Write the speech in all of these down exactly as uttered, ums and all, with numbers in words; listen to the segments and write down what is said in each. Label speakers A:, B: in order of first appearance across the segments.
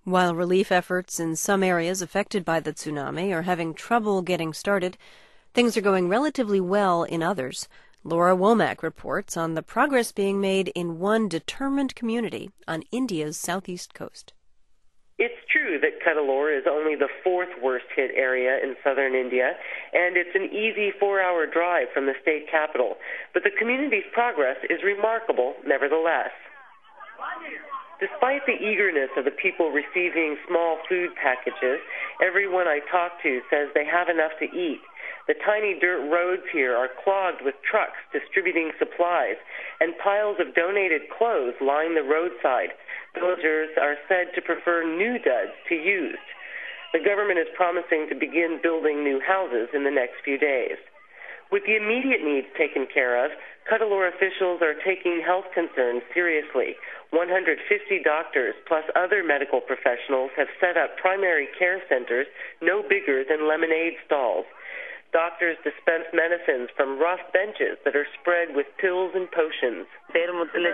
A: While relief efforts in some areas affected by the tsunami are having trouble getting started, things are going relatively well in others. Laura Womack reports on the progress being made in one determined community on India's southeast coast.
B: It's true that Cuddalore is only the fourth worst hit area in southern India, and it's an easy four-hour drive from the state capital. But the community's progress is remarkable nevertheless. Despite the eagerness of the people receiving small food packages, everyone I talk to says they have enough to eat. The tiny dirt roads here are clogged with trucks distributing supplies, and piles of donated clothes line the roadside. Villagers are said to prefer new duds to used. The government is promising to begin building new houses in the next few days. With the immediate needs taken care of, Cuddalore officials are taking health concerns seriously. one hundred fifty doctors plus other medical professionals have set up primary care centers no bigger than lemonade stalls. Doctors dispense medicines from rough benches that are spread with pills and potions. This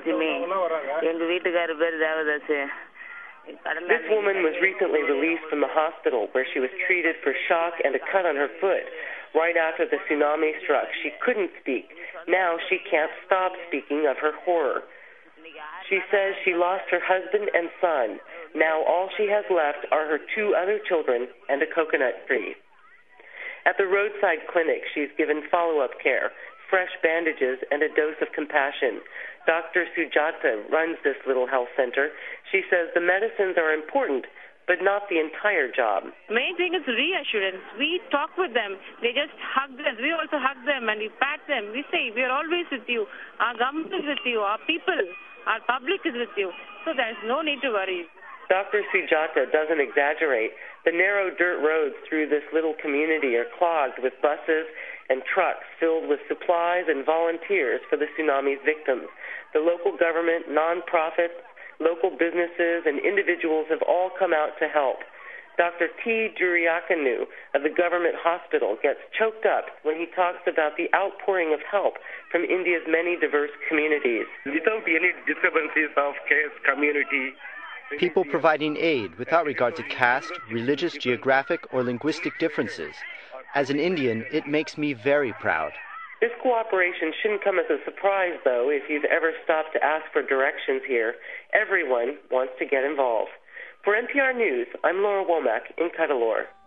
B: woman was recently released from the hospital where she was treated for shock and a cut on her foot. Right after the tsunami struck, she couldn't speak. Now she can't stop speaking of her horror. She says she lost her husband and son. Now all she has left are her two other children and a coconut tree. At the roadside clinic, she's given follow-up care, fresh bandages, and a dose of compassion. Doctor Sujata runs this little health center. She says the medicines are important, but not the entire job.
C: Main thing is reassurance. We talk with them. They just hug us. We also hug them and we pat them. We say, we are always with you. Our government is with you. Our people, our public is with you. So there's no need to worry.
B: Doctor Sujata doesn't exaggerate. The narrow dirt roads through this little community are clogged with buses and trucks filled with supplies and volunteers for the tsunami's victims. The local government, nonprofits, local businesses, and individuals have all come out to help. Doctor T. Duriakanu of the government hospital gets choked up when he talks about the outpouring of help from India's many diverse communities.
D: Without any disturbances of caste, community,
E: people providing aid without regard to caste, religious, geographic, or linguistic differences. As an Indian, it makes me very proud.
B: This cooperation shouldn't come as a surprise, though, if you've ever stopped to ask for directions here. Everyone wants to get involved. For N P R News, I'm Laura Womack in Cuddalore.